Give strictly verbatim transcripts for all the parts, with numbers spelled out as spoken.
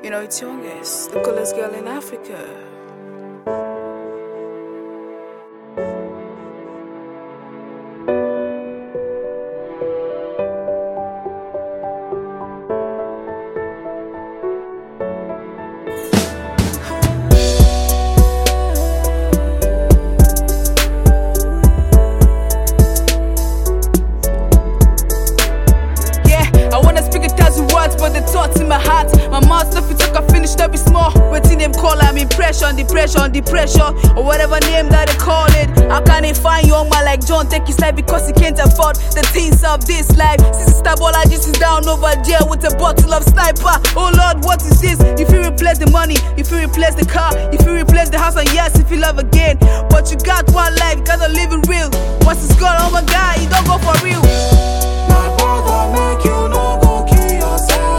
You know, it's youngest, the coolest girl in Africa. But the thoughts in my heart, my mouth stuff it took I finish not be small. Waiting them call I'm impression, depression, depression, or whatever name that they call it. How can they find young man like John take his life because he can't afford the things of this life? Sister Bolaji is down over there with a bottle of sniper. Oh Lord, what is this? If you replace the money, if you replace the car, if you replace the house, and yes, if you love again, but you got one life, you gotta live it real. Once it's gone, oh my God, you don't go for real. My brother, make you no go kill yourself.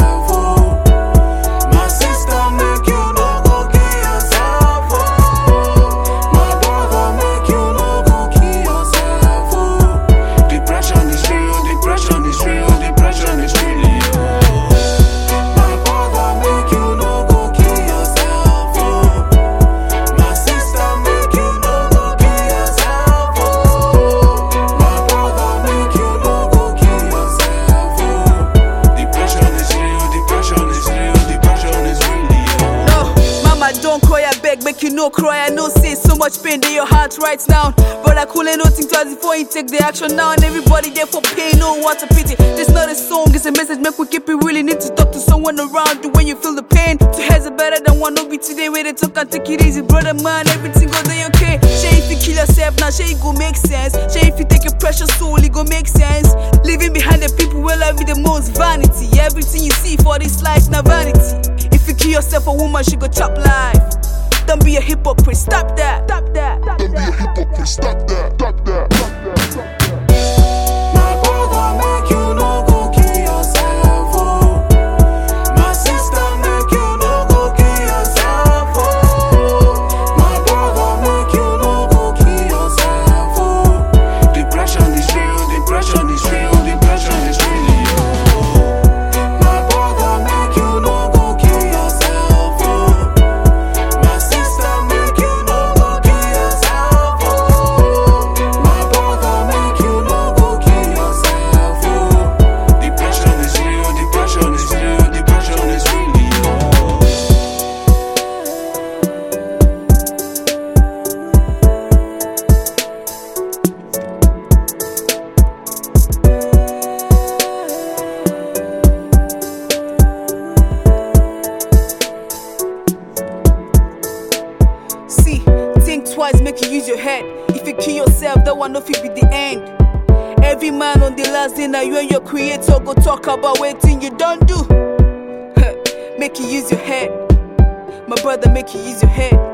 Don't cry, I beg, make you no cry. I know say so much pain in your heart right now, but I couldn't no think twice before you take the action now. And everybody there for pain, no what a pity. This not a song, it's a message, make we keep it really. Need to talk to someone around you when you feel the pain. Two heads are better than one, no be today where they talk and take it easy, brother man, everything go day okay. Say if you kill yourself now, say it go make sense. Say if you take your precious soul, it go make sense. Leaving behind the people will love you the most vanity. Everything you see for this life now vanity. If you kill yourself, a woman she go chop life. Don't be a hypocrite, stop that, stop that, stop Don't that. be a hypocrite, stop that, stop that, stop that, stop that. My brother, make you no go kill yourself, oh. My sister, make you no go kill yourself, oh. My brother, make you no go kill yourself, oh. Depression is real, depression is real, depression is really real. My brother, make you no go kill yourself, oh. My sister, make you no go kill yourself, oh. My brother, make you no go kill yourself, oh. Depression is real, depression is real, depression is really real. See, think twice, make you use your head. If you kill yourself, that one no fit be the end. Every man on the last day, now you and your creator go talk about waiting you don't do. Make you use your head, my brother. Make you use your head.